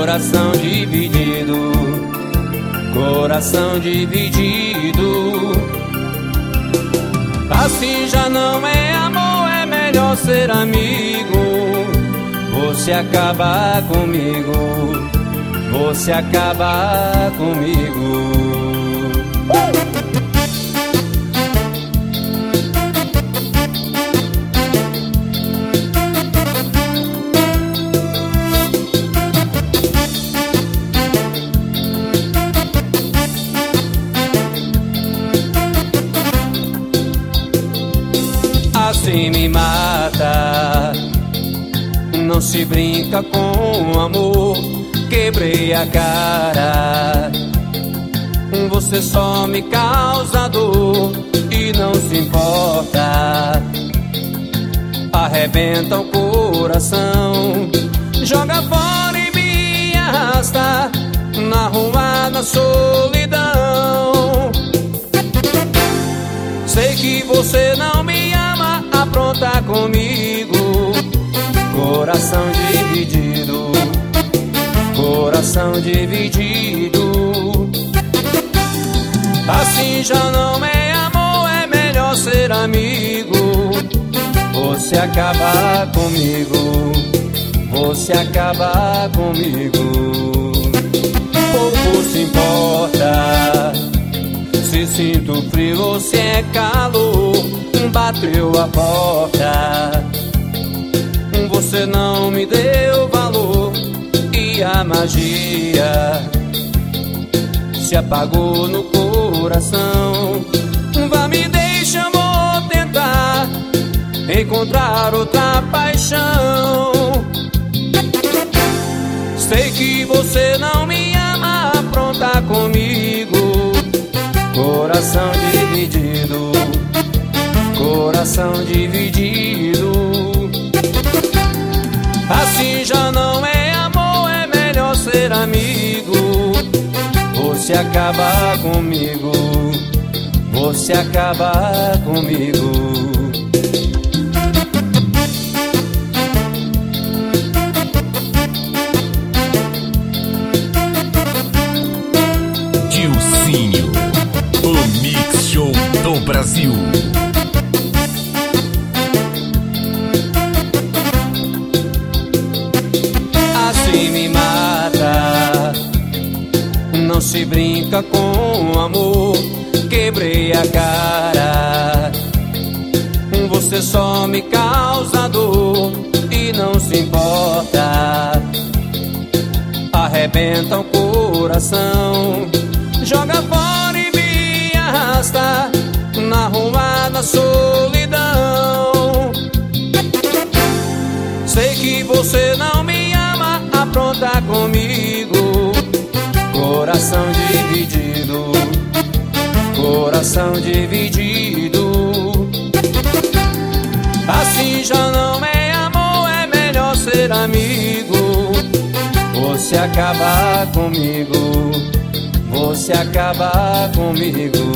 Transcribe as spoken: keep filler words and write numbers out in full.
Coração dividido, coração dividido. Assim já não é amor, é melhor ser amigo. Você acaba comigo, você acaba comigo. Assim me mata, não se brinca com amor. Quebrei a cara, você só me causa dor e não se importa. Arrebenta o coração, joga fora e me arrasta na rua da solidão. Sei que você não me ama, apronta comigo. Coração dividido, coração dividido. Assim já não é amor, é melhor ser amigo. Você acaba comigo, você acaba comigo. Pouco se importa se sinto frio ou se é calor. Bateu a porta, você não me deu valor e a magia se apagou no coração. Vá, me deixa, amor, tentar encontrar outra paixão. Sei que você não me ama, apronta comigo. Coração dividido, coração dividido. Assim já não é amor, é melhor ser amigo. Você acaba comigo, você acaba comigo. Dilcinho, o Mix Show do Brasil. Assim me mata, não se brinca com amor. Quebrei a cara, você só me causa dor e não se importa. Arrebenta o coração, joga fora e me arrasta na rua da solidão. Sei que você não me ama, apronta comigo. Coração dividido, coração dividido. Assim já não é amor, é melhor ser amigo. Você acaba comigo, você acaba comigo.